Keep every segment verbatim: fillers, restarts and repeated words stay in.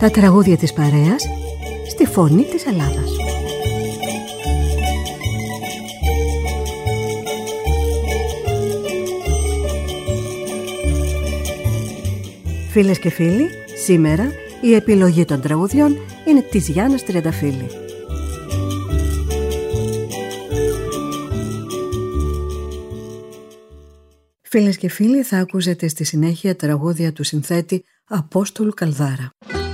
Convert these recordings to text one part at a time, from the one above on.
Τα τραγούδια της παρέας στη φωνή της Ελλάδας. Φίλες και φίλοι, σήμερα η επιλογή των τραγουδιών είναι της Γιάννας Τριανταφύλλη. Φίλες και φίλοι, θα ακούσετε στη συνέχεια τραγούδια του συνθέτη Απόστολου Καλδάρα.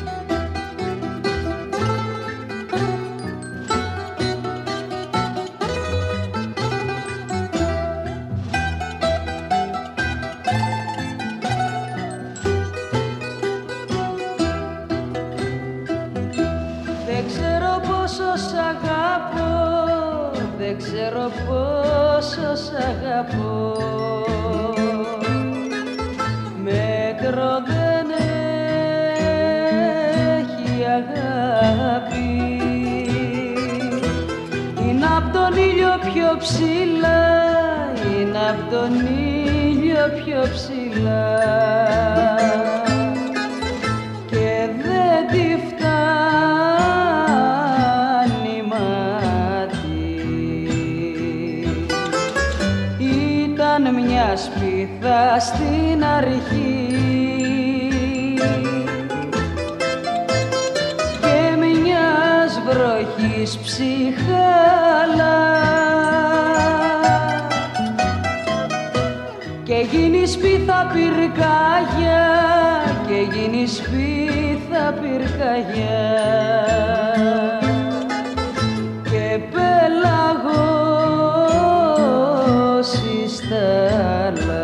Δεν ξέρω πόσο σ' αγαπώ, δεν ξέρω πόσο σ' αγαπώ. Μέτρο δεν έχει αγάπη. Είναι απ' τον ήλιο πιο ψηλά, είναι απ' τον ήλιο πιο ψηλά. Και δεν τη φτάνει μάτι. Ήταν μια σπίθα στην αρχή και μιας βροχής ψυχάλα, και γίνει σπίθα πυρκαγιά, και γίνει σπίθα πυρκαγιά, και πέλαγος εις τα άλλα.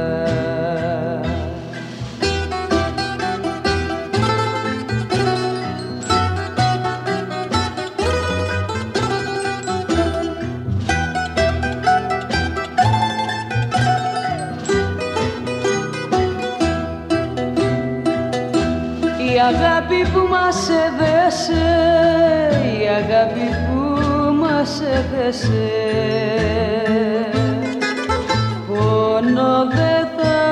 Η αγάπη που μας έδεσε, η αγάπη που μας έδεσε, πόνο δεν θα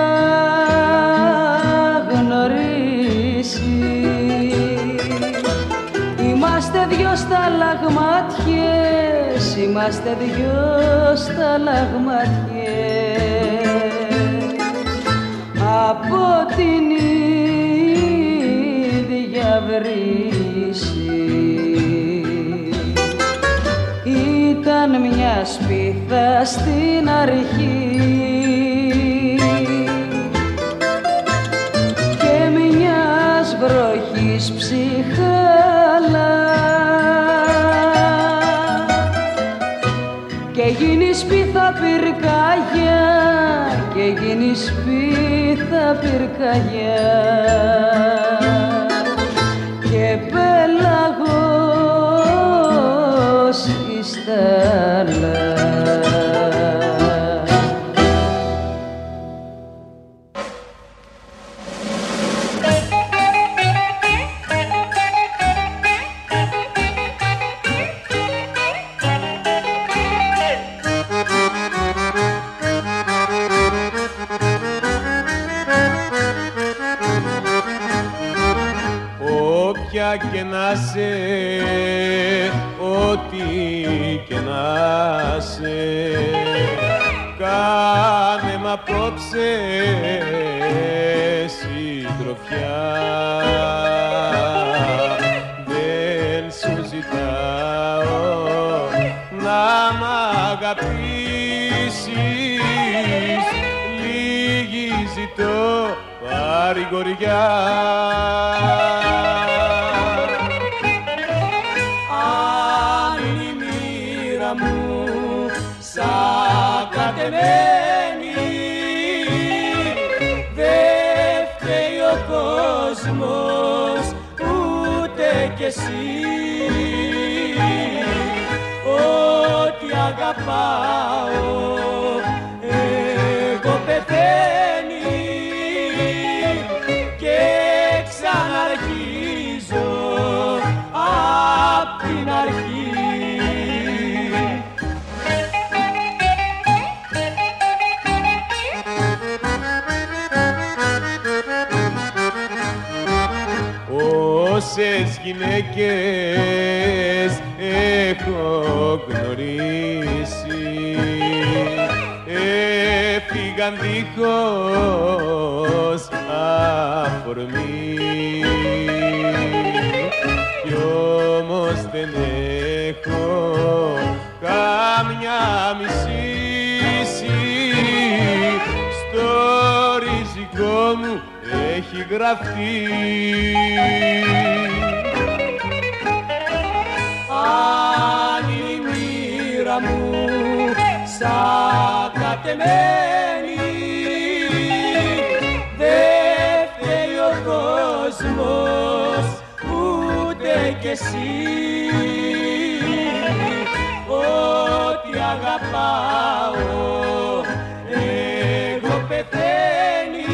γνωρίσει. Είμαστε δυο σταλαγμάτιες, είμαστε δυο σταλαγμάτιες από την βρύση. Ήταν μια σπίθα στην αρχή και μιας βροχής ψυχάλα, και γίνει σπίθα πυρκαγιά, και γίνει σπίθα πυρκαγιά, και πέλαγος εις τα άλλα. Και να σε, ό,τι και να σε, κάνε μ' απόψε συντροφιά. Δεν σου ζητάω να μ' αγαπήσεις, λίγη ζητώ παρηγοριά. Δεν φταίει ο κόσμος ούτε κι εσύ, ό,τι αγαπάω εγώ πεθαίνει και ξαναρχίζω απ' την αρχή. πόσες γυναίκες έχω γνωρίσει, έφυγαν δίχως αφορμή κι όμως δεν έχω καμιά μισήση, στο ριζικό μου έχει γραφτεί. Αν είναι η μοίρα μου σαν κατεμένη, δεν φταίει ο κόσμος ούτε κι εσύ, ό,τι αγαπάω εγώ πεθαίνει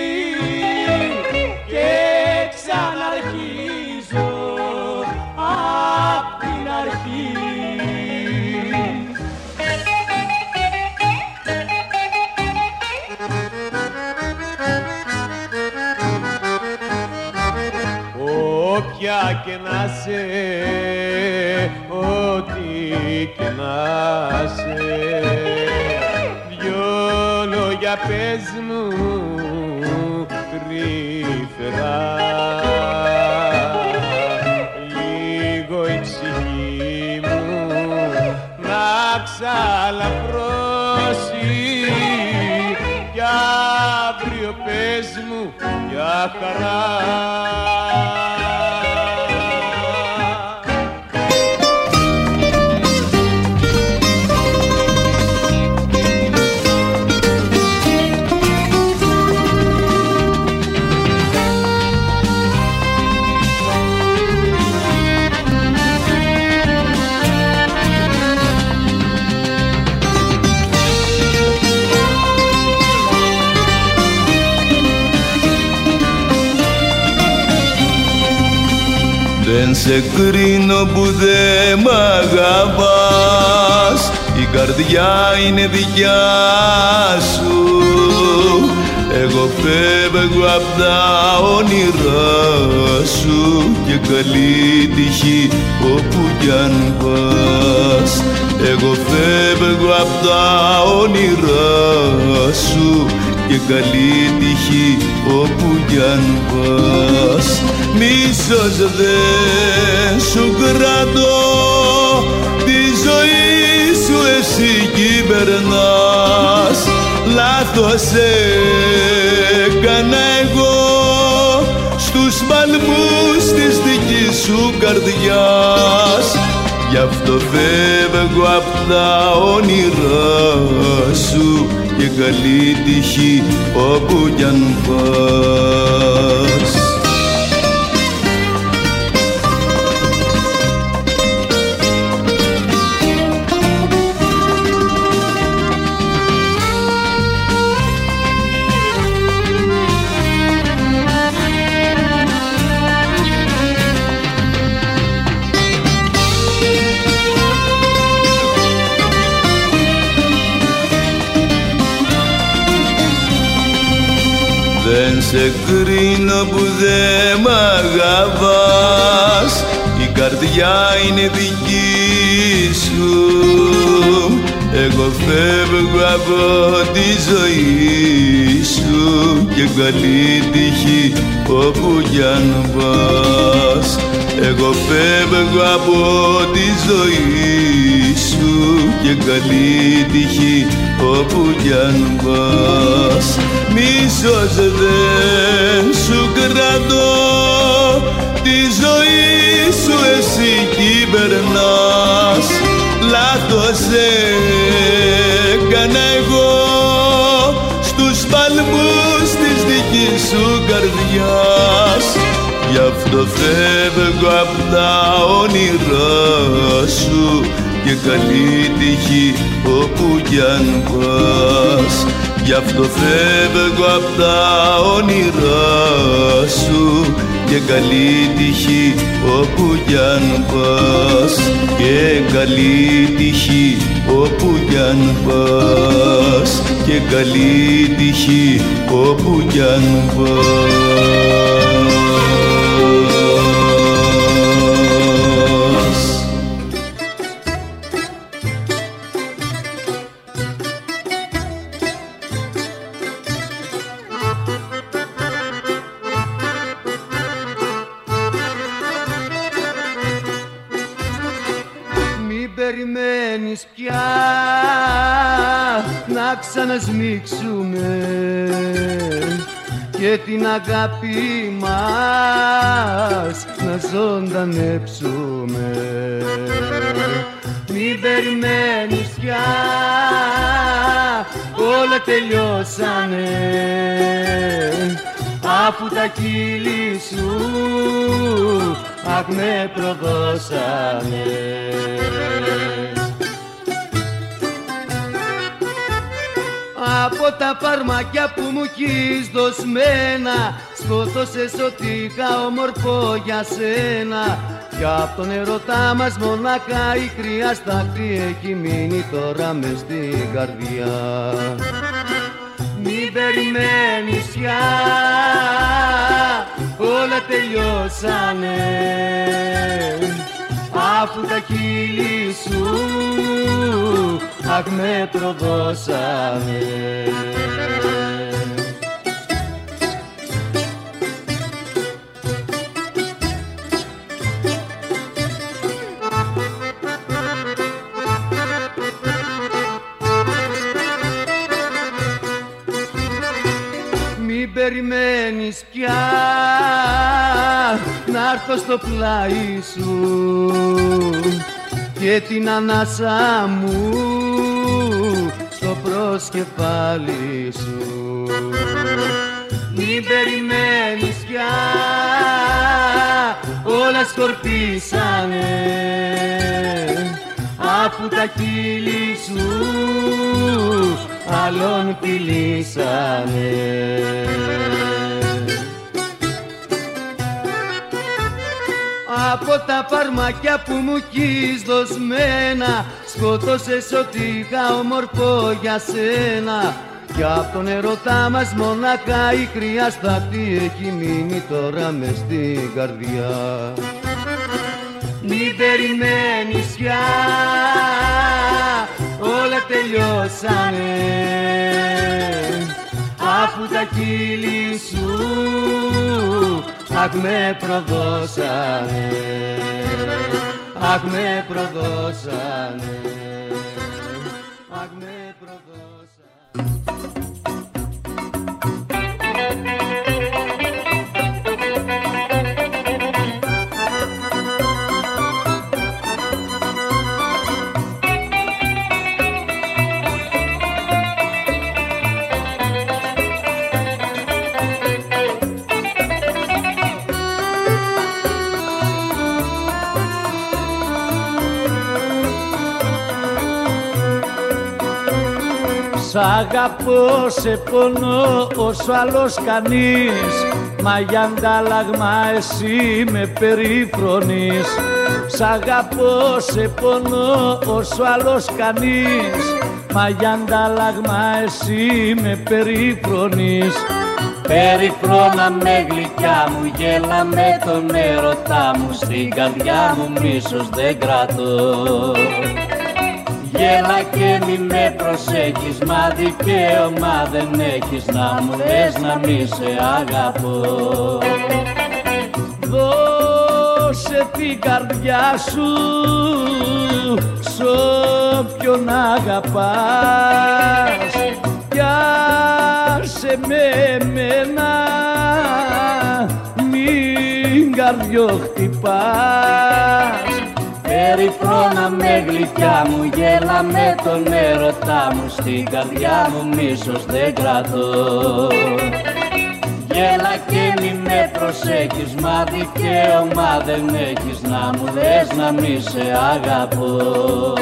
και ξαναρχίζω απ' την αρχή. Όποια και να σε, ό,τι και να σε, δυο λόγια πες μου τρυφερά, λίγο η ψυχή μου να ξαλαφρώσει κι αύριο πες μου για χαρά. Δεν σε κρίνω που δε μ' αγαπάς, η καρδιά είναι δικιά σου. Εγώ φεύγω απ' τα όνειρά σου και καλή τύχη όπου κι αν πας. Εγώ φεύγω απ' τα όνειρά σου και καλή τύχη όπου κι αν πας. Μίσος δεν σου κρατώ, τη ζωή σου εσύ κυβερνάς. Λάθος έκανα εγώ στους παλμούς της δικής σου καρδιάς. Γι' αυτό φεύγω απ' τα όνειρά σου και καλή τύχη όπου κι αν πας. Δεν σε κρίνω που δε μ' αγαπάς, η καρδιά είναι δική σου. Εγώ φεύγω από τη ζωή σου και καλή τύχη όπου κι αν πας. Εγώ φεύγω από τη ζωή σου και καλή τύχη όπου κι αν πας. Μίσος δεν σου κρατώ, τη ζωή σου εσύ κυβερνάς. Λάθος έκανα εγώ στους παλμούς της δικής σου καρδιάς. Γι' αυτό φεύγω απ' τα όνειρά σου και καλή τύχη όπου κι αν πας. Γι' αυτό φεύγω απ' τα όνειρά σου και καλή τύχη όπου κι αν πας. Και καλή τύχη όπου κι αν πας. Και καλή τύχη όπου κι αν πας. περιμένεις πια να ξανασμίξουμε και την αγάπη μας να ζωντανέψουμε. Μην περιμένεις πια, όλα τελειώσανε, αφού τα κύλη σου αχ με προδώσανε. Από τα φαρμάκια που μου έχεις δοσμένα σκότωσες ό,τι είχα όμορφο για σένα. Κι απ' τον ερωτά μας μονάχα η κρύα στάχτη έχει μείνει τώρα μες στην καρδιά. Μην περιμένεις πια, όλα τελειώσανε, αφού τα χείλη σου αχ με προδώσανε. Μην περιμένεις πια να έρθω στο πλάι σου και την ανάσα μου στο προσκεφάλι σου. Μην περιμένεις πια, όλα σκορπίσανε, αφού τα χείλη σου άλλον φιλήσανε. Από τα φαρμάκια που μου έχεις δοσμένα σκότωσες ό,τι είχα όμορφο για σένα. Κι απ' τον ερωτά μας μονάχα η κρύα στάχτη έχει μείνει τώρα μες στην καρδιά. Μην περιμένεις πια, όλα τελειώσανε, αφού τα χείλη σου αχ με προδώσανε, αχ με προδώσανε, αχ με προδώσανε. Σ' αγαπώ, σε πονώ όσο άλλος κανείς, μα για αντάλλαγμα εσύ με περιφρονείς. Σ' αγαπώ, σε πονώ όσο άλλος κανείς, μα για αντάλλαγμα εσύ με περιφρονείς. Περιφρώνα με γλυκιά μου, γέλα με τον έρωτά μου, στην καρδιά μου μίσος δεν κρατώ. Γέλα και μη με προσέχεις, μα δικαίωμα δεν έχεις να μου λες να μη σε αγαπώ. Δώσε την καρδιά σου σ' όποιον αγαπάς κι άσε με εμένα, μην καρδιοχτυπάς. Περιφρώνα με γλυκιά μου, γέλα με τον έρωτά μου, στην καρδιά μου μίσος δεν κρατώ. Γέλα και μη με προσέχεις, μα δικαίωμα δεν έχεις να μου λες να μη σε αγαπώ.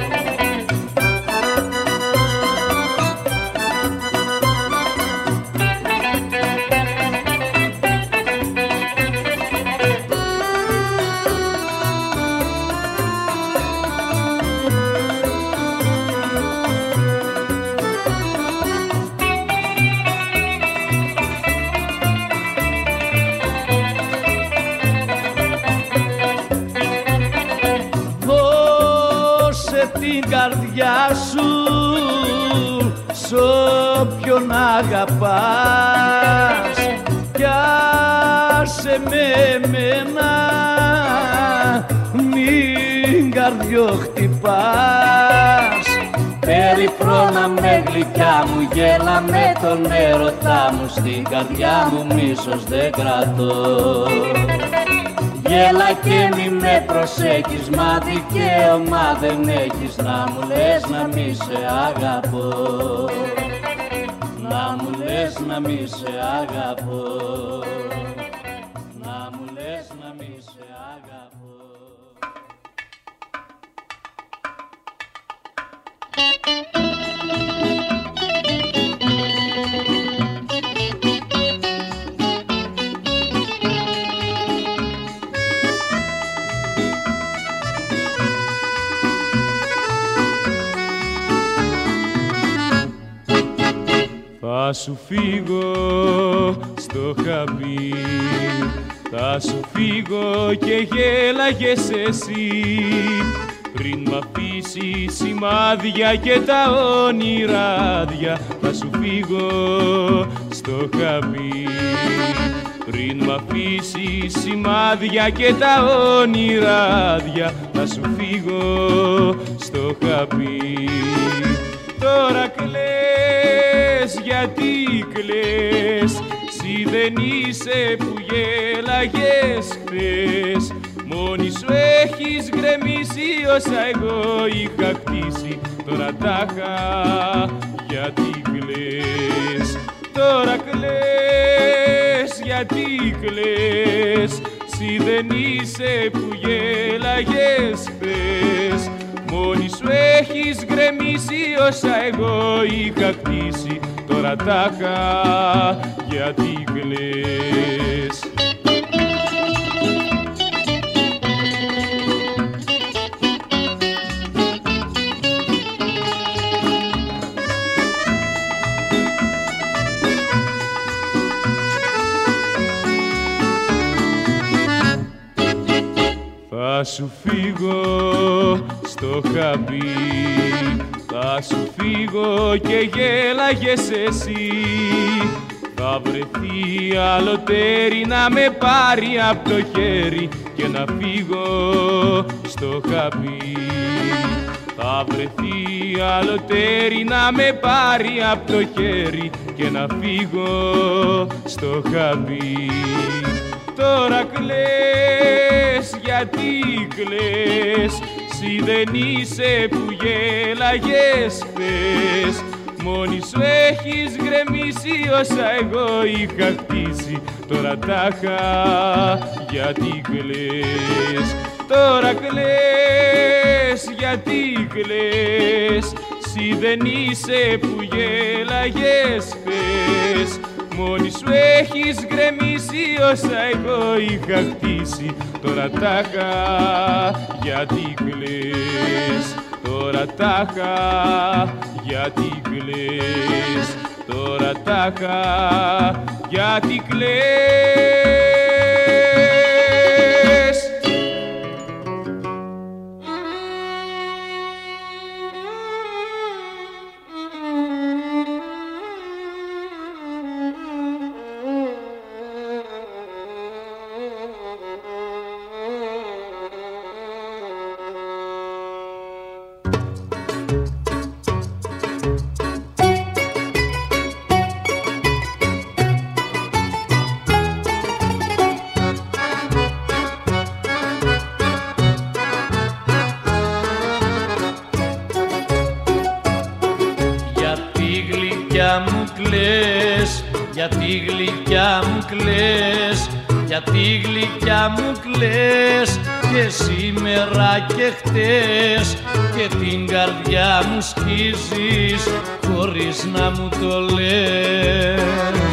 Την καρδιά σου σ' όποιον αγαπάς κι άσε με εμένα, μην καρδιό χτυπάς. Περιφρώνα με γλυκιά μου, γέλα με τον έρωτά μου, στην καρδιά μου μίσος δεν κρατώ. Γέλα και μη με προσέχεις, μα δικαίωμα δεν έχεις να μου λες να μη σε αγαπώ. Να μου λες να μη σε αγαπώ. Να μου λες να μη σε αγαπώ. Θα σου φύγω στο χαπί, θα σου φύγω και γέλαγες εσύ, πριν μ' αφήσεις σημάδια και τα όνειράδια. Θα σου φύγω στο χαπί, πριν μ' αφήσεις σημάδια και τα ονειράδια. Θα σου φύγω στο χαπί. Τώρα κλαις, γιατί κλαις, συ δεν είσαι που γέλαγες χθες. Μόνη σου έχεις γκρεμίσει όσα εγώ είχα χτίσει. Τώρα τάχα, γιατί κλαις. Τώρα κλαις, γιατί κλαις, συ δεν είσαι που γέλαγες χθες. Μόνη σου έχεις γκρεμίσει όσα εγώ είχα χτίσει. Τώρα τάχα, γιατί κλαις. Θα σου φύγω στο χαπί, θα σου φύγω και γέλαγες εσύ. Θα βρεθεί άλλο τέρι να με πάρει απ' το χέρι και να φύγω στο χαπί. Θα βρεθεί άλλο τέρι να με πάρει απ' το χέρι και να φύγω στο χαπί. Τώρα κλαις, γιατί κλαις, συ δεν είσαι που γέλαγες χθες. Μόνη σου έχεις γκρεμίσει όσα εγώ είχα χτίσει. Τώρα τάχα, γιατί κλαις. Τώρα κλαις, γιατί κλαις, συ δεν είσαι που γέλαγες χθες. Μόνη σου έχεις γκρεμίσει όσα εγώ είχα χτίσει. Τώρα τάχα, γιατί κλαις. Τώρα τάχα, γιατί κλαις. Τώρα τάχα, γιατί κλαις. Γιατί γλυκιά μου κλαις, γιατί γλυκιά μου κλαις, και σήμερα και χτες, και την καρδιά μου σκίζεις χωρίς να μου το λες.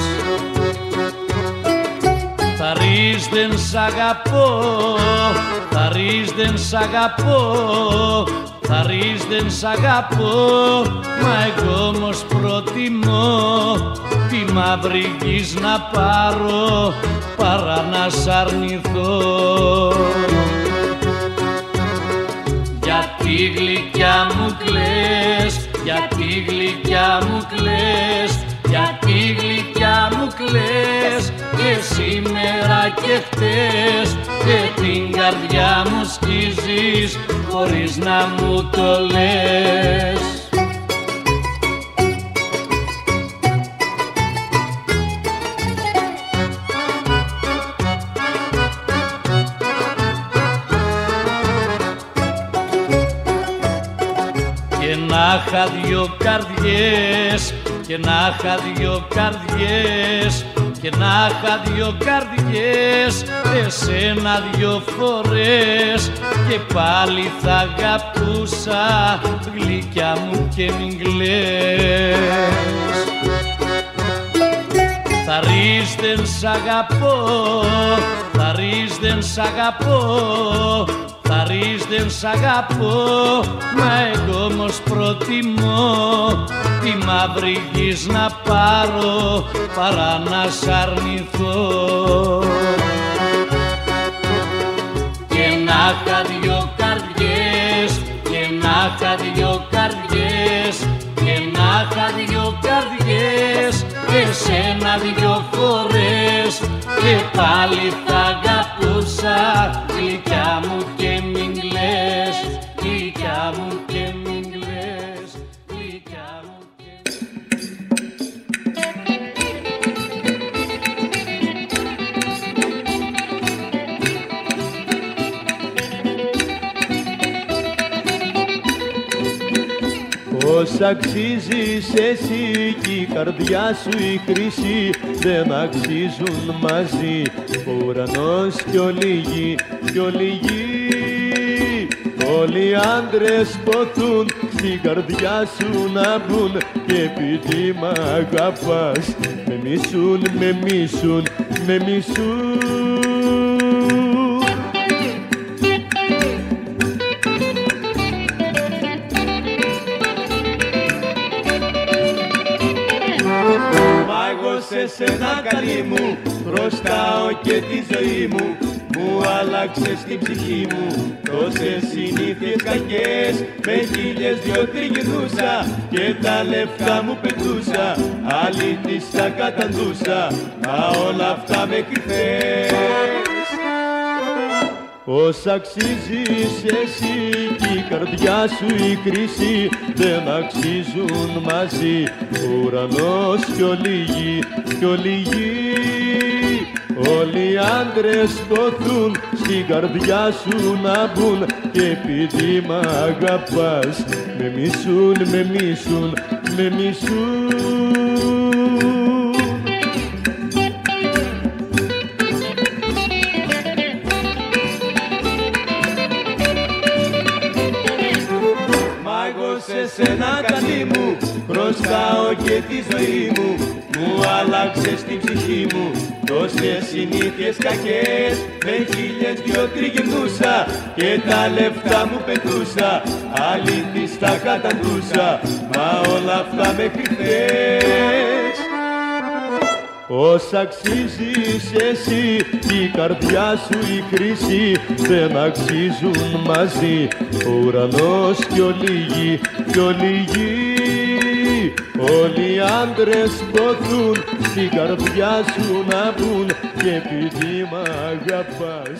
Θα ρεις δεν σ' αγαπώ, θα ρεις δεν σ' αγαπώ, θα ρεις δεν σ' αγαπώ, μα εγώ όμως προτιμώ τη μαύρη γης να πάρω παρά να σ' αρνηθώ. Γιατί γλυκιά μου κλαις, γιατί γλυκιά μου κλαις, γιατί γλυκιά μου κλαις, και σήμερα και χτες, και την καρδιά μου σκίζεις χωρίς να μου το λες. Και να είχα δυο καρδιές, και να είχα δυο καρδιές, και να είχα δυο καρδιές, εσένα δυο φορές, και πάλι θα αγαπούσα, γλυκιά μου και μην κλαις. Θα ρεις δεν σ' αγαπώ, θα ρεις δεν σ' αγαπώ, θα ρεις δεν σ' αγαπώ, μα εγώ όμως προτιμώ τη μαύρη γης να πάρω παρά να σ' αρνηθώ. Και να είχα δυο καρδιές, και να είχα δυο καρδιές, και να είχα δυο καρδιές, εσένα δυο φορές, και πάλι θα αγαπούσα, γλυκιά μου και μην κλαις, γλυκιά μου και μην κλαις, γλυκιά μου και Πώς αξίζεις εσύ κι η καρδιά σου η χρυσή, δεν αξίζουν μαζί ο ουρανός κι όλη η γη, κι όλη η γη. Όλοι οι άντρες ποθούν στην καρδιά σου να μπουν, και επειδή μ' αγαπάς με μισούν, με μισούν, με μισούν. Σε σένα καλή μου χρωστάω και τη ζωή μου, μου άλλαξες την ψυχή μου τόσες συνήθειες κακές, με χίλιες δυο τριγυρνούσα και τα λεφτά μου πετούσα, άλλη της τα καταντούσα, μα όλα αυτά με κρυφές. Πώς αξίζεις εσύ κι η καρδιά σου η χρυσή, δεν αξίζουν μαζί ο ουρανός κι όλη η γη, κι όλη η γη. Όλοι οι άντρες ποθούν στην καρδιά σου να μπουν, και επειδή μ' αγαπάς με μισούν, με μισούν, με μισούν. Σε σένα καλή μου χρωστάω και τη ζωή μου, μου άλλαξες την ψυχή μου τόσες συνήθειες κακές, με χίλιες δυο τριγυρνούσα και τα λεφτά μου πετούσα, άλλη της τα καταντούσα, μα όλα αυτά με κρυφές. Πώς αξίζεις εσύ κι η καρδιά σου η χρυσή, δεν αξίζουν μαζί ο ουρανός κι όλη η γη, κι όλη η γη. Όλοι οι άντρες ποθούν στην καρδιά σου να μπουν, και επειδή μ' αγαπάς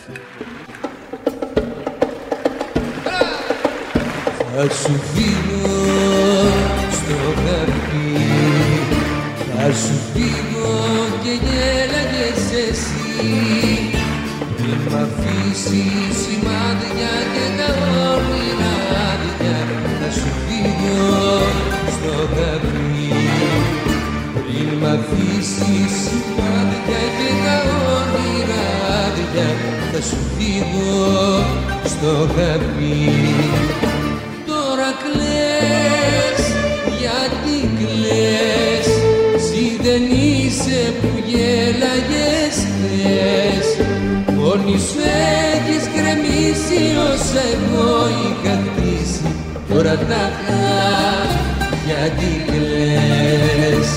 θα σου φύγω στο χαρτί, θα σου φύγω και γέλαγες εσύ, πριν μ' αφήσεις σημάδια και τα όνειρα άδεια, θα σου φύγω στο χαρτί, πριν μ' αφήσεις σημάδια και τα όνειρα άδεια, θα σου φύγω στο χαρτί. Τώρα κλαις, γιατί κλαις, εσύ δεν είσαι που γέλαγες χθες, μόνη σου έχεις γκρεμίσει όσα εγώ είχα χτίσει, τώρα τα χα, γιατί κλαις.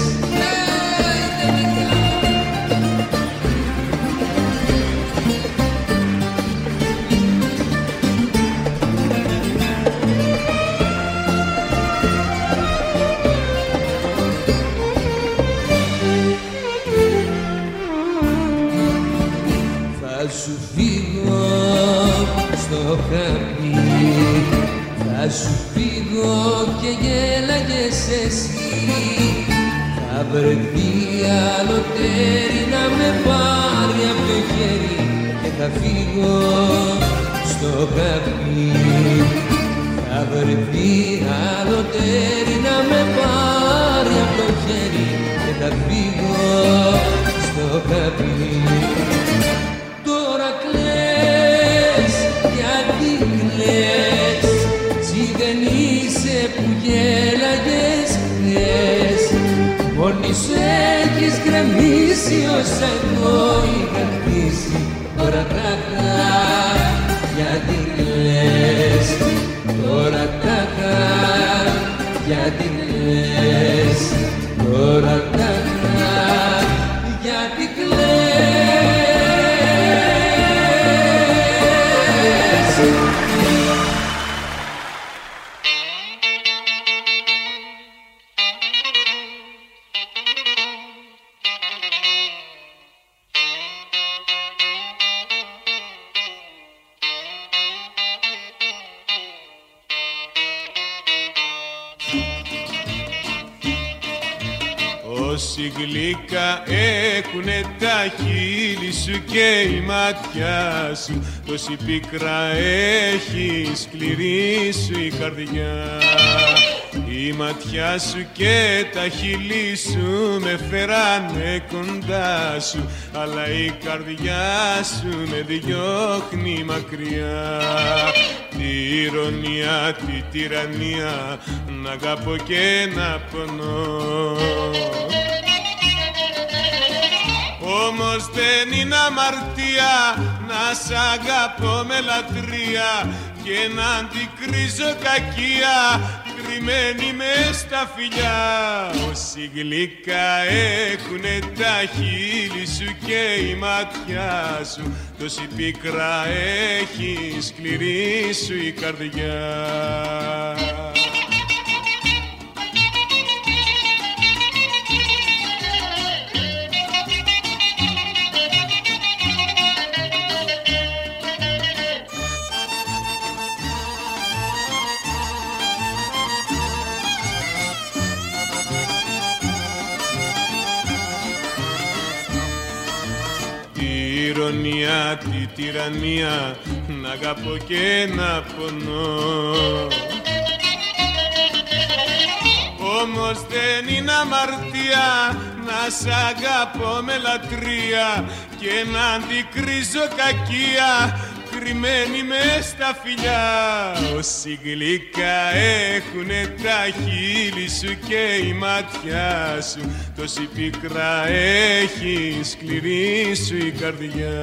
Θα σου φύγω στο χαπί. Θα σου φύγω και γέλαγες εσύ. Θα βρεθεί άλλο τέρι να με πάρει απ' το χέρι και θα φύγω στο χαπί. Θα βρεθεί άλλο τέρι να με πάρει απ' το χέρι και θα φύγω στο χαπί. Τώρα κλαις, γιατί κλαις, τσι δεν είσαι που γέλαγες χθες. Μόνη σου έχεις γκρεμίσει όσα εγώ είχα χτίσει. Τώρα τάχα, γιατί κλαις, τώρα τάχα, γιατί κλαις, τώρα τάχα, γιατί κλαις. Όση γλυκά έχουνε τα χείλη σου και η ματιά σου, τόση πίκρα έχει σκληρή σου η καρδιά. Η ματιά σου και τα χείλη σου με φέρανε κοντά σου, αλλά η καρδιά σου με διώχνει μακριά. Τη ηρωνία, τη τυραννία, να αγαπώ και να πονώ. Όμως δεν είναι αμαρτία να σ' αγαπώ με λατρεία και να αντικρίζω κακία κρυμμένη μες στα φιλιά. Όση γλυκά έχουνε τα χείλη σου και η ματιά σου, τόση πίκρα έχει σκληρή σου η καρδιά. Ηρωνία, τη τυραννία, να αγαπώ και να πονώ. Όμως δεν είναι αμαρτία να σ' αγαπώ με λατρεία και να αντικρίζω κακία κρυμμένη μες στα φιλιά. Όση γλυκά έχουνε τα χείλη σου και η ματιά σου, τόση πίκρα έχει σκληρή σου η καρδιά.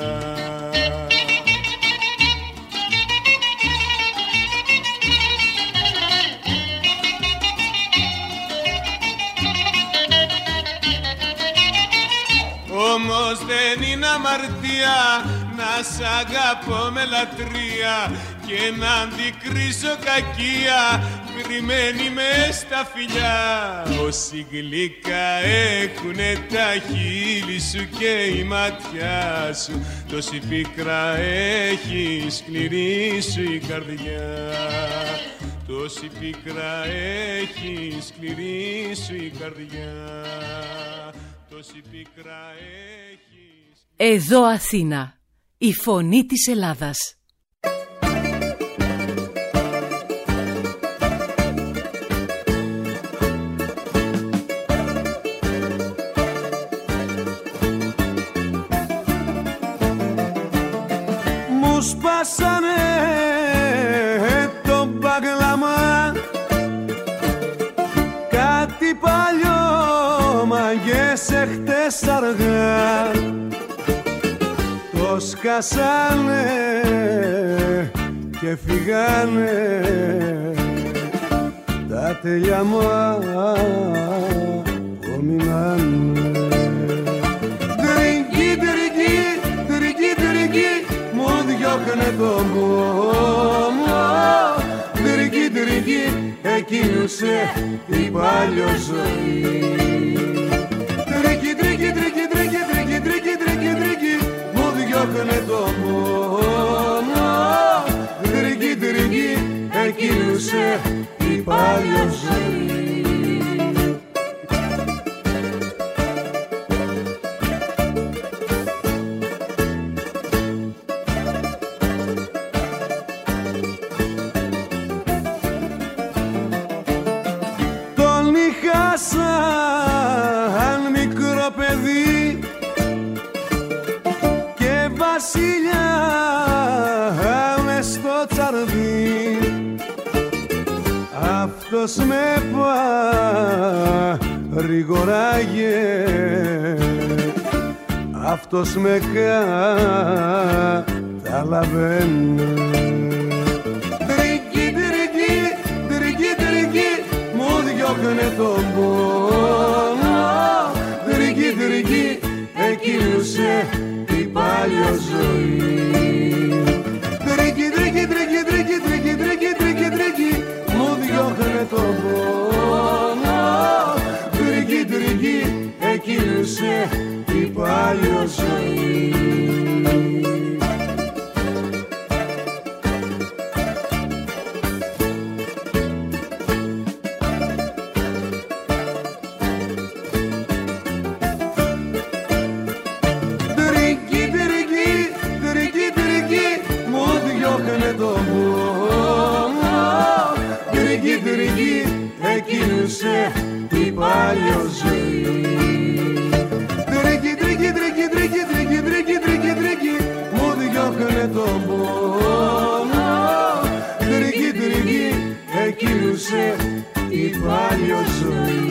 Όμως δεν είναι αμαρτία να σ' αγαπώ με λατρεία και να αντικρίζω κακία κρυμμένη μες στα φιλιά. Όση γλυκά έχουνε τα χείλη σου και η ματιά σου, τόση πίκρα έχει σκληρή σου η καρδιά. Τόση πίκρα έχει σκληρή σου η καρδιά. Τόση πίκρα έχει... Εδώ Αθήνα, η φωνή της Ελλάδας. Μου σπάσανε το μπαγλαμά, κάτι παλιό μαγέσαι χτες αργά. Το σκάσανε και φυγάνε τα τέλεια μου απομεινάνε. Τριγί, τριγί, τριγί, τριγί μου διώχνε το μόμο. Τριγί, τριγί εκκίνουσε η παλιό ζωή. Τριγί, τριγί, τριγί, τριγί, τριγί, τριγί, τριγί, τριγί μου διώχνε το μόμο. κυλούσε η πάλιο ζωή. Τον είχα σαν μικρό παιδί και βασιλιά μες στο τσαρδί. Αυτός με παρηγοράγε, αυτός με καταλαβαίνει. Τρίκι, τρίκι, τρίκι, τρίκι, μου διώχνε τον πόνο. Τρίκι, τρίκι, εκκυλούσε η πάλιο ζωή. Τρίκι, τρίκι, τρίκι, τρίκι, τρίκι, τρίκι, τρίκι, τρίκι, μου διώχνε τον πόνο. Τρίκι, τρίκι, εκκυλούσε η πάλιο ζωή. Εκκυλούσε η πάλιο ζωή. Τρίκι, τρίκι, τρίκι, τρίκι, τρίκι, τρίκι, τρίκι, τρίκι, μου διώχνε τον πόνο. Τρίκι, τρίκι, εκκυλούσε η πάλιο ζωή.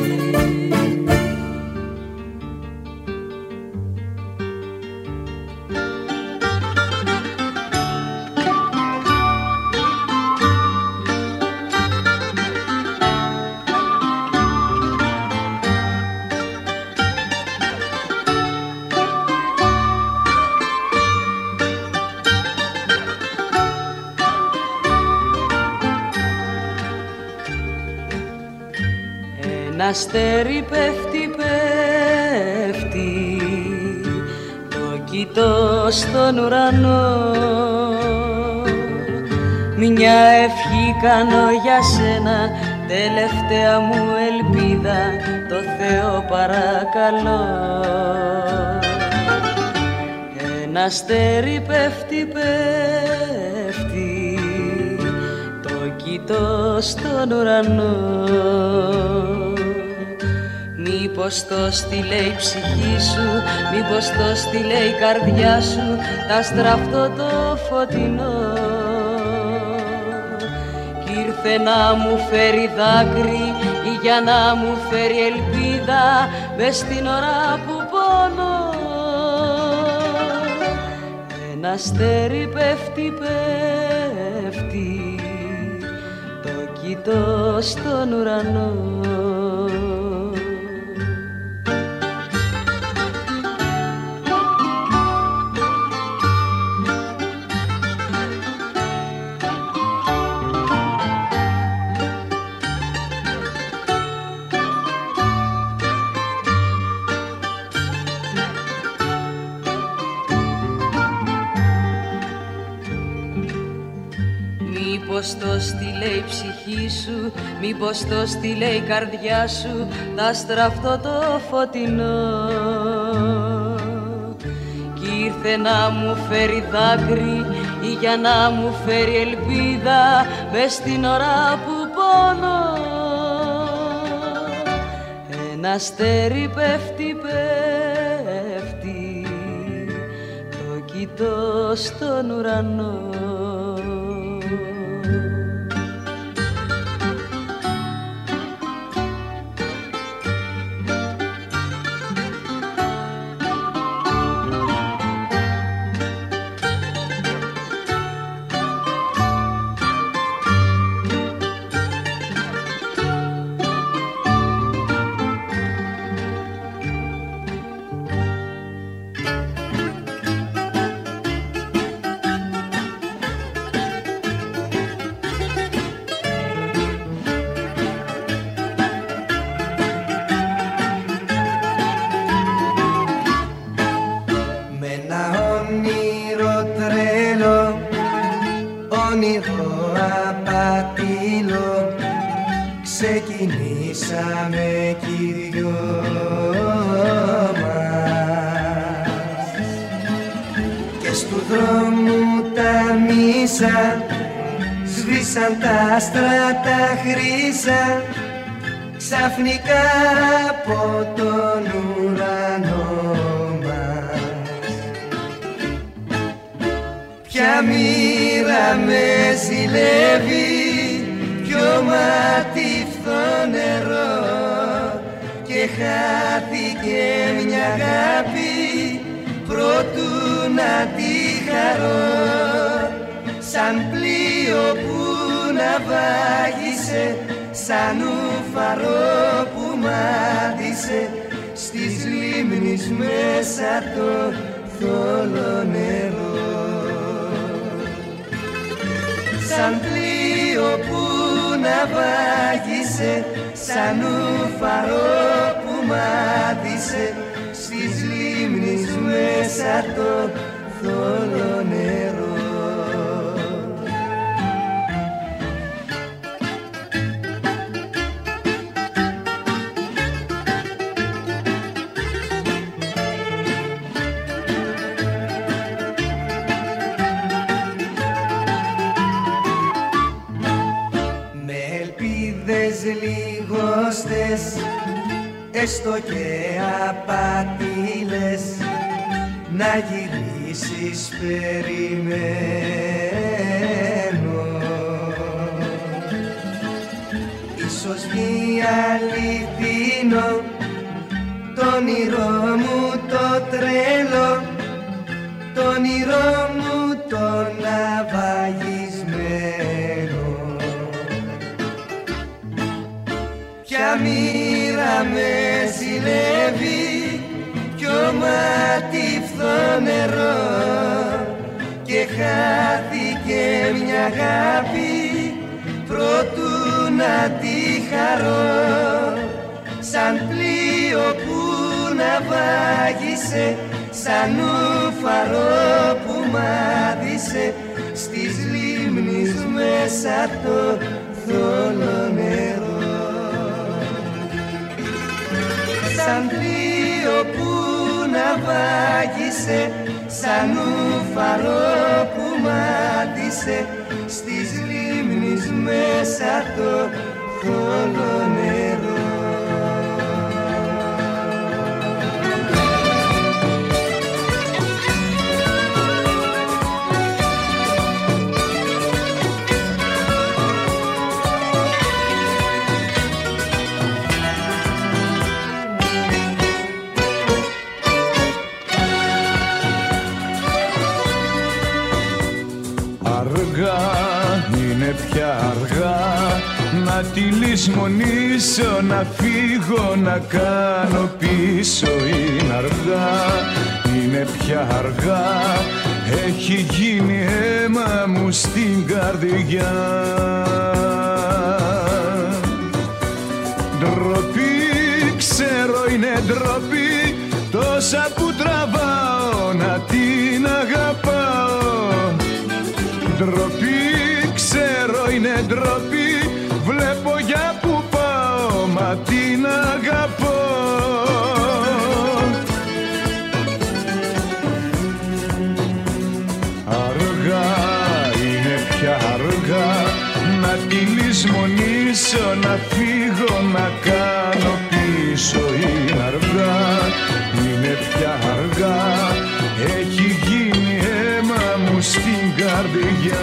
Αστέρι πέφτει, πέφτει, το κοιτώ στον ουρανό. Μια ευχή κάνω για σένα, τελευταία μου ελπίδα, το Θεό παρακαλώ. Ένα αστέρι πέφτει, πέφτει, το κοιτώ στον ουρανό. Μήπως το στείλε η ψυχή σου, μήπως το στείλε η καρδιά σου, τα στραφτώ το φωτεινό. Κι ήρθε να μου φέρει δάκρυ ή για να μου φέρει ελπίδα, μες στην ώρα που πονώ. Ένα αστέρι πέφτει, πέφτει, το κοιτώ στον ουρανό. Μήπως το στείλε η ψυχή σου, μήπως το στείλε η καρδιά σου, θα στραφτώ το φωτεινό. Κι ήρθε να μου φέρει δάκρυ ή για να μου φέρει ελπίδα, μες στην ώρα που πονώ. Ένα αστέρι πέφτει, πέφτει, το κοιτώ στον ουρανό. όνειρο απατήλο ξεκινήσαμε κι οι δυο μας και στου δρόμου τα μίσα σβήσαν τα άστρα τα χρύσα ξαφνικά από τον ουρανό μας. Ποια μοίρα με ζηλεύει, ποιο ματιφθό νερό και χάθηκε μια αγάπη προτού να τη χαρώ, σαν πλοίο που ναυάγησε, σαν ουφαρό που μάτισε στις λίμνης μέσα το θόλο νερό. Σαν πλοίο που ναυάγησε, σαν ουφαρό που μάτισε στις λίμνης μέσα το θόλο νερό. Λιγόστες, έστω και απατήλες, να γυρίσεις περιμένω. Ίσως βγει αληθινό το όνειρό μου το τρέλο, το όνειρό μου το ναυαγισμένο. Ποια μοίρα με ζηλεύει, ποιο ματιφθό νερό και χάθηκε μια αγάπη προτού να τη χαρώ, σαν πλοίο που ναυάγησε, σαν ουφαρό που μάτισε στις λίμνης μέσα το θόλο νερό. Σαν πλοίο που ναυάγησε, σαν ουφαρό που μάτισε στις λίμνης μέσα το θόλο νερό. Είναι πια αργά να τη λησμονήσω, να φύγω, να κάνω πίσω. Είναι αργά, είναι πια αργά, έχει γίνει αίμα μου στην καρδιά. Ντροπή, ξέρω είναι ντροπή, τόσα που τραβάω να την αγαπάω. Ντροπή, ξέρω είναι ντροπή, βλέπω για που πάω, μα την αγαπώ. Αργά, είναι πια αργά, να τη λησμονήσω, να φύγω, να κάνω πίσω. Είναι αργά, είναι πια αργά, έχει γίνει αίμα μου στην καρδιά.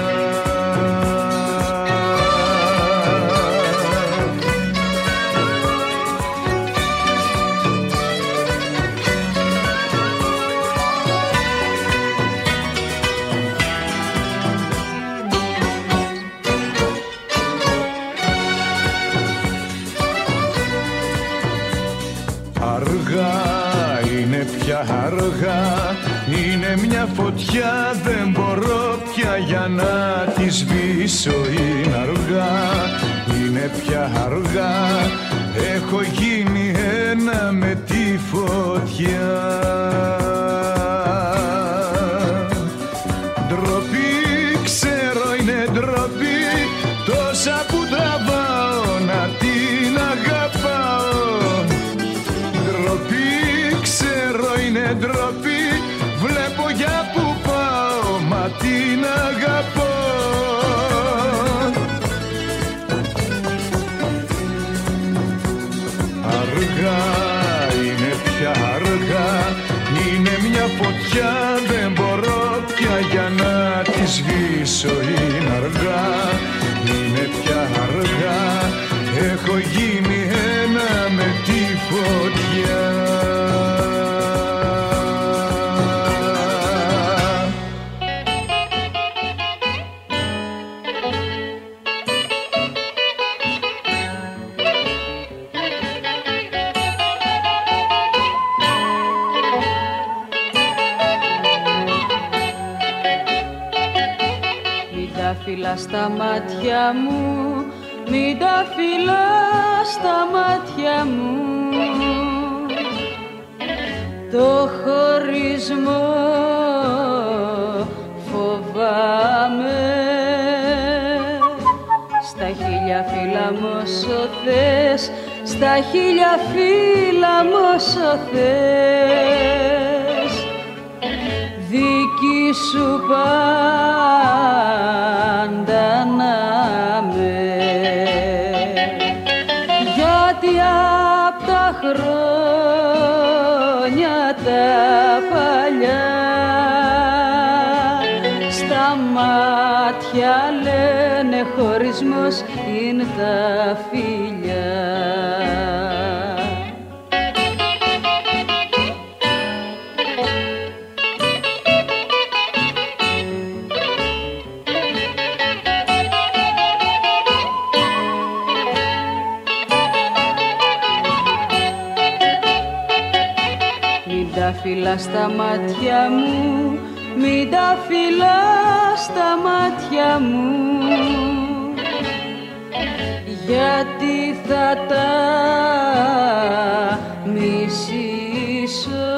Αργά, είναι μια φωτιά, δεν μπορώ πια για να τη σβήσω. Είναι αργά, είναι πια αργά, έχω γίνει ένα με τη φωτιά. Ντροπή, ξέρω είναι ντροπή, τόσα που τραβάω να την αγαπάω. Ντροπή, ξέρω είναι ντροπή, βλέπω για που πάω, μα την αγαπώ. Αργά, είναι πια αργά, είναι μια φωτιά, δεν μπορώ πια για να τη σβήσω. Είναι αργά, είναι πια αργά, έχω γίνει ένα με τη φωτιά. Στα μάτια μου, μην τα φυλάς στα μάτια μου, το χωρισμό φοβάμαι. Στα χίλια φύλλα μου όσο θες, στα χίλια φύλλα μου όσο θες, δική σου πάντα να με. Γιατί απ' τα χρόνια τα παλιά στα μάτια λένε χωρισμός είναι τα φιλιά. Φυλά στα μάτια μου, μην τα φυλά στα μάτια μου, γιατί θα τα μισήσω.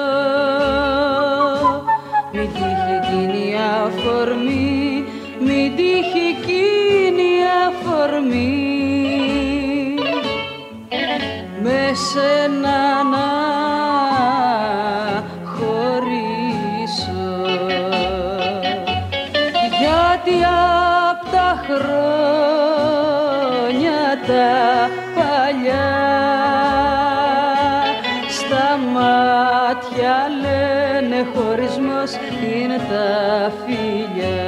Μην τύχει εκείνη η αφορμή, μην τύχει εκείνη η αφορμή, με σένα να χρόνια τα παλιά στα μάτια λένε χωρισμός είναι τα φιλιά.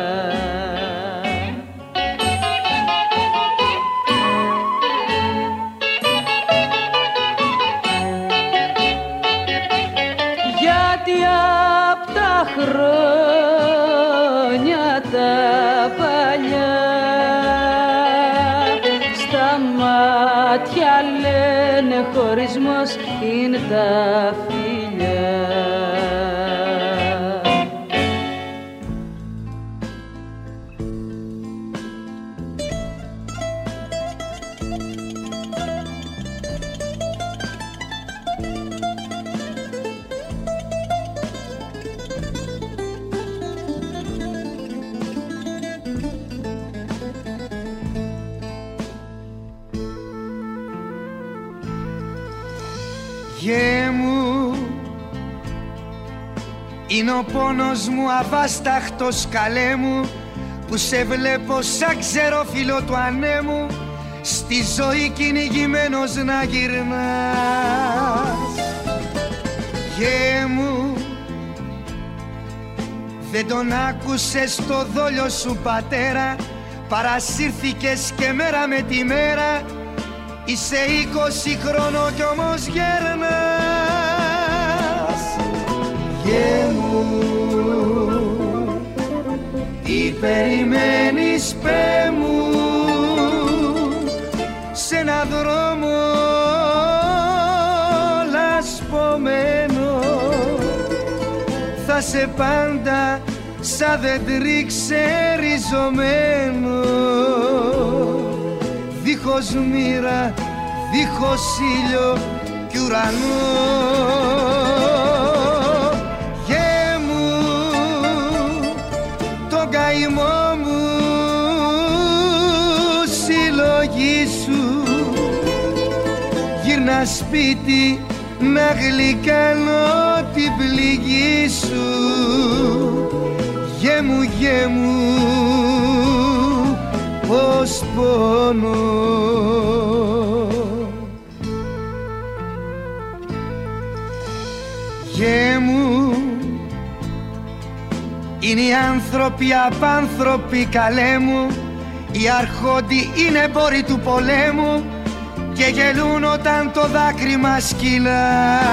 Γιατί απ' τα χρόνια τα παλιά στα μάτια λένε χωρισμός είναι τα φιλιά. Γε μου, είναι ο πόνος μου αβάσταχτος καλέ μου, που σε βλέπω σαν ξερόφυλλο του ανέμου, στη ζωή κυνηγημένος να γυρνάς. Γε μου, δεν τον άκουσες το δόλιο σου πατέρα, παρασύρθηκες και μέρα με τη μέρα, είσαι είκοσι χρόνο κι όμως γέρνας. Γε μου, τι περιμένεις πέ μου, σε έναν δρόμο λασπωμένο, θα σε πάντα σαν δέντρι ξεριζωμένο, δίχως μοίρα, δίχως ήλιο κι ουρανό. Γε μου, τον καημό μου συλλογή σου. Γύρνα σπίτι να γλυκάνω την πληγή σου. Γε μου, γε μου, πως πονώ. Γε μου, είναι οι άνθρωποι απάνθρωποι καλέ μου. Οι αρχόντοι είναι εμπόροι του πολέμου και γελούν όταν το δάκρυ μας κυλά.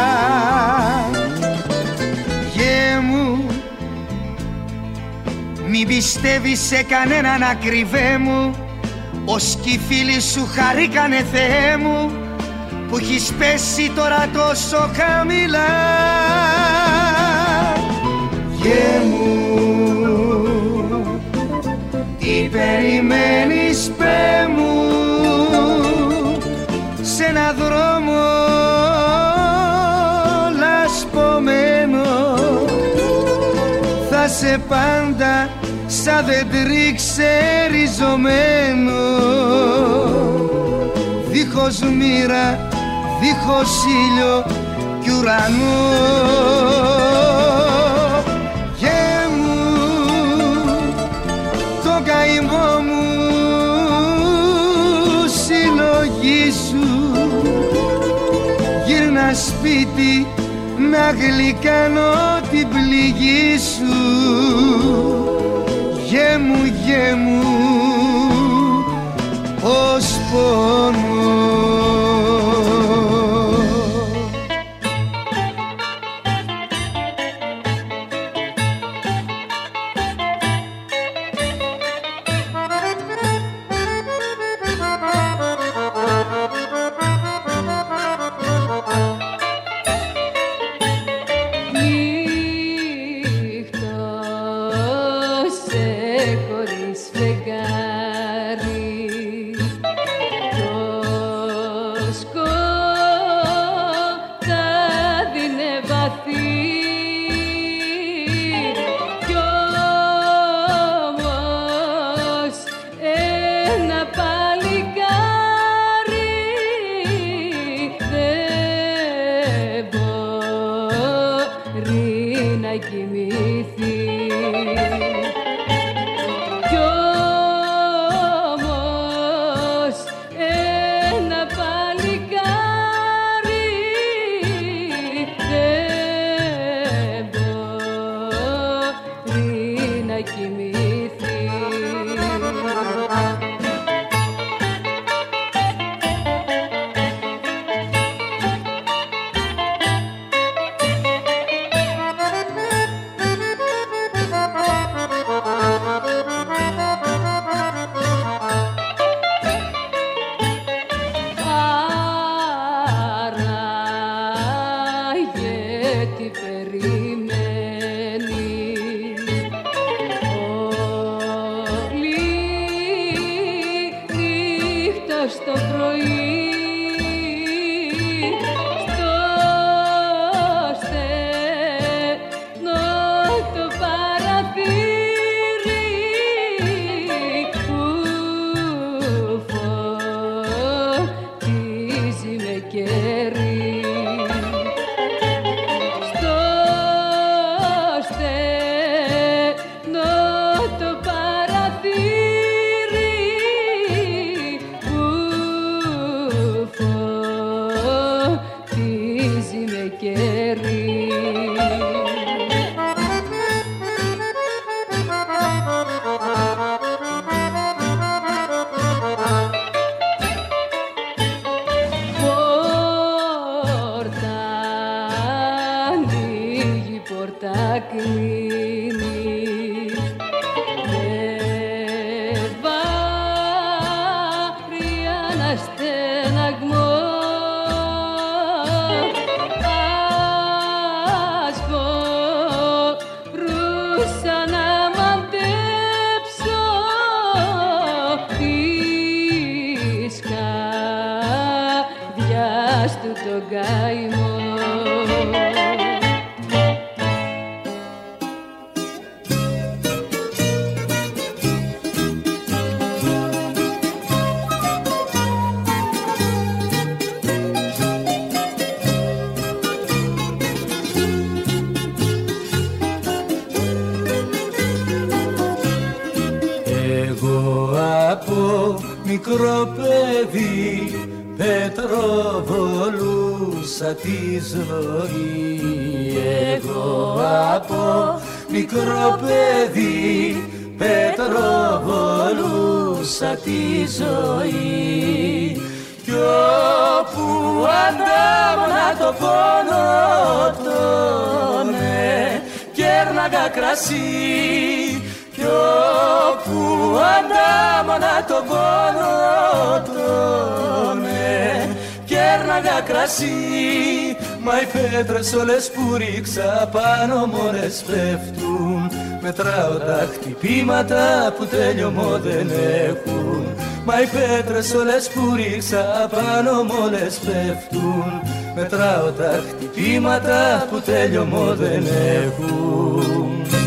Γε μου, μην πιστεύεις σε κανέναν ακριβέ μου. Ως κι οι φίλοι σου χαρήκανε Θεέ μου που έχεις πέσει τώρα τόσο χαμηλά. Γε μου, τι περιμένεις πέ μου. Σ' ένα δρόμο λασπωμένο θα σε πάντα σαν δέντρι ξεριζωμένο. Δίχως μοίρα, δίχως ήλιο κι ουρανό. Γε μου, το καημό μου συλλογή σου. Γύρνα σπίτι να γλυκάνω την πληγή σου. Γε μου, γε μου, πως πονώ. από μικρό παιδί πετροβολούσα τη ζωή. Εγώ από μικρό παιδί πετροβολούσα τη ζωή. Κι όπου αντάμωνα το πόνο τόνε κέρναγα κρασί. Κι όπου αντάμωνα το πόνο τόνε κέρναγα κρασί. Μα οι πέτρες όλες που ρίξα πάνω μόλες πέφτουν. Μετράω τα χτυπήματα που τέλειωμό δεν έχουν. Μα οι πέτρες όλες που ρίξα πάνω μόλες πέφτουν. Μετράω τα χτυπήματα που τέλειωμό δεν έχουν.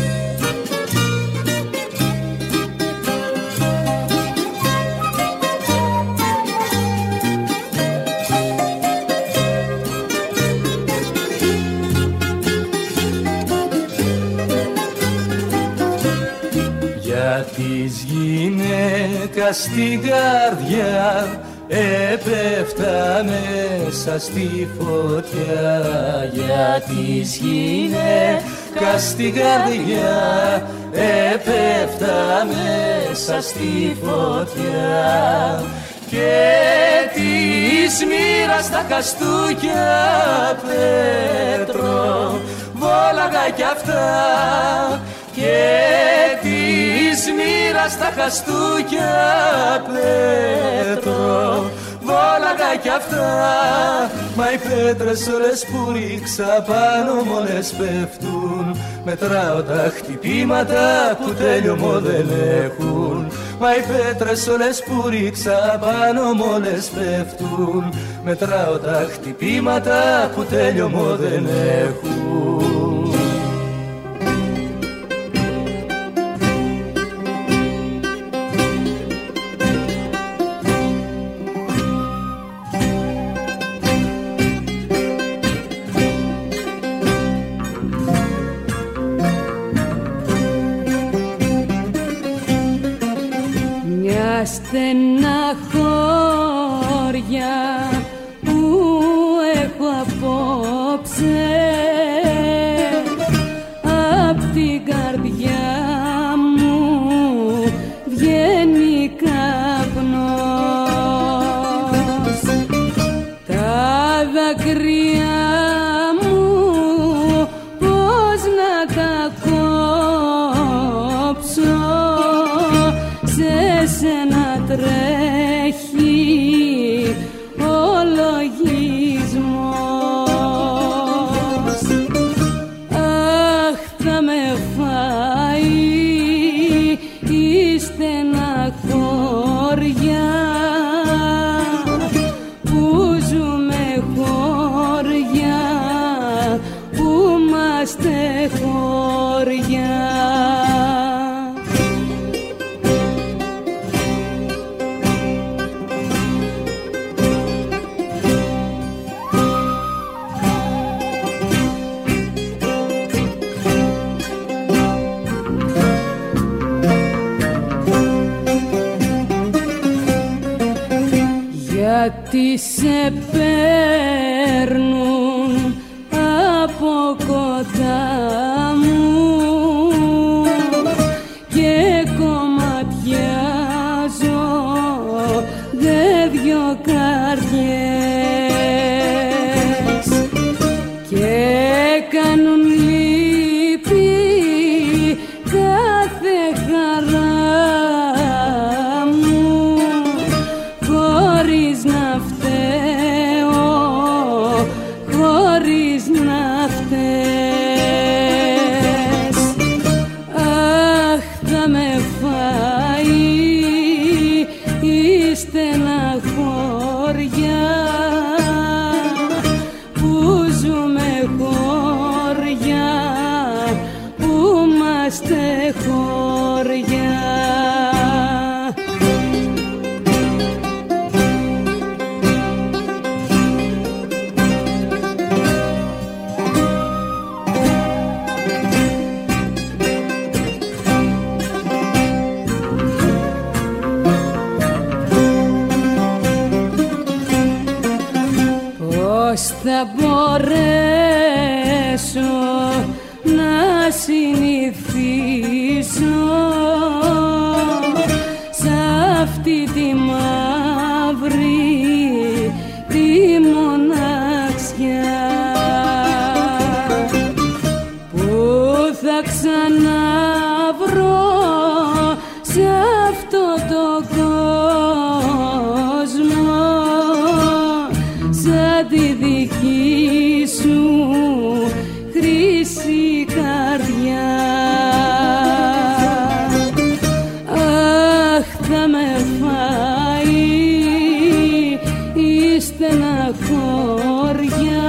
Της γυναίκας στην καρδιά έπεφτα μέσα στη φωτιά. Για της γυναίκας στην καρδιά έπεφτα μέσα στη φωτιά. Και της μοίρας τα χαστούκια πέτρο βόλαγα κι αυτά. Και της μοίρας τα χαστούκια πέτρο βόλαγα κι αυτά. Μα οι πέτρες όλες που ρίξα πάνω μόλες πέφτουν. Μετράω τα χτυπήματα που τέλειωμό δεν έχουν. Μα οι πέτρες όλες που ρίξα πάνω μόλες πέφτουν. Μετράω τα χτυπήματα που τέλειωμό δεν έχουν. Στεναχώρια που έχω απόψε απ' την καρδιά μου βγαίνει καπνός. Τα δάκρυα μου πώς να τα κόψω, σε σένα τρέχει ο λογισμός. Αχ, θα με φάει η στεναχώρια που ζούμε χώρια, που είμαστε χώρια. Γιατί σε παίρνουν από κοντά μου και κομματιάζω δε δυο καρδιές και κάνουν λύπη κάθε χαρά μου, χωρίς να φταίω, χωρίς να φταίς. Αχ, θα με φάει η στεναχώρια Πώς θα μπορέσω να συνηθίσω σ' αυτή τη μαύρη τη μοναξιά που θα ξαναβρω σ' αυτό το κόσμο σαν τη δική σου χρυσή καρδιά. Αχ, θα με φάει η στεναχώρια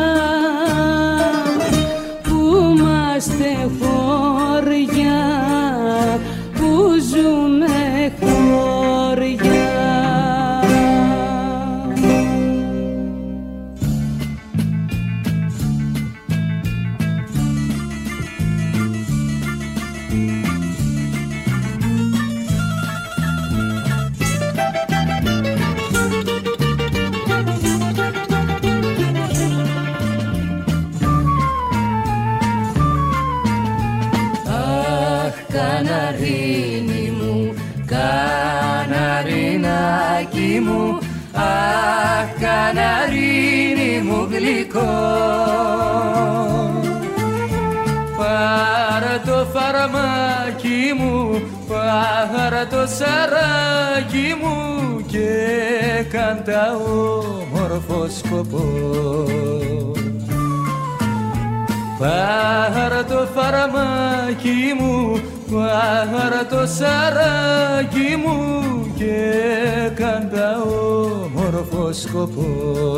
που είμαστε χώρια που ζούμε χώρια. Καναρίνι μου, καναρινάκι μου, αχ, καναρίνι μου γλυκό. Πάρε το φαρμάκι μου, πάρε το σαράκι μου και κάντα όμορφο σκοπό. Πάρε το φαρμάκι μου, πάρε το σαράκι μου και κάντα όμορφο σκοπό.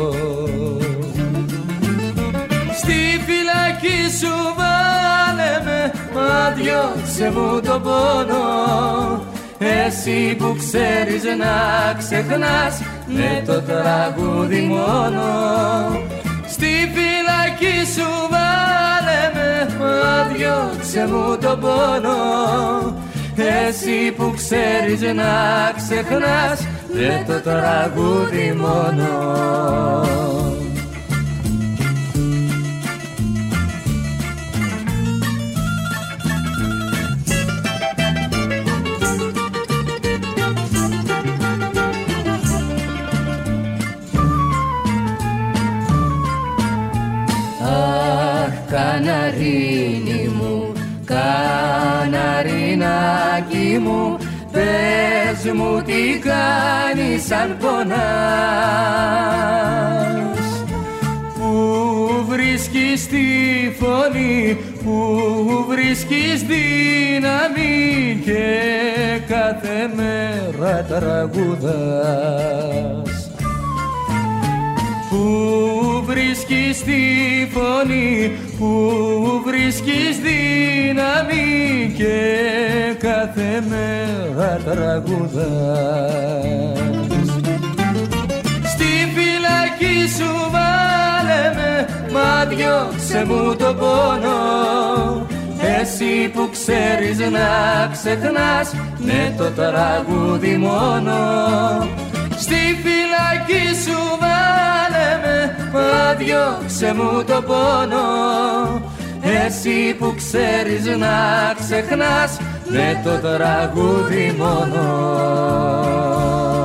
Στη φυλακή σου βάλε με, μα διώξε μου τον πόνο. Εσύ που ξέρεις να ξεχνάς με το τραγούδι μόνο. Στη φυλακή σου βάλε με, μα διώξε μου τον πόνο. Εσύ που ξέρεις να ξεχνάς με το τραγούδι μόνο. Καναρίνι μου, καναρινάκι μου, πες μου τι κάνεις αν πονάς. Πού βρίσκεις τη φωνή, πού βρίσκεις δύναμη και κάθε μέρα τραγουδάς. Πού βρίσκεις τη φωνή, πού βρίσκεις δύναμη και κάθε μέρα τραγουδάς. Στη φυλακή σου βάλε με, μα διώξε μου τον πόνο. Εσύ που ξέρεις να ξεχνάς με το τραγούδι μόνο. Στη φυλακή σου βάλε με, μα διώξε μου τον πόνο. Εσύ που ξέρεις να ξεχνάς με το τραγούδι μόνο.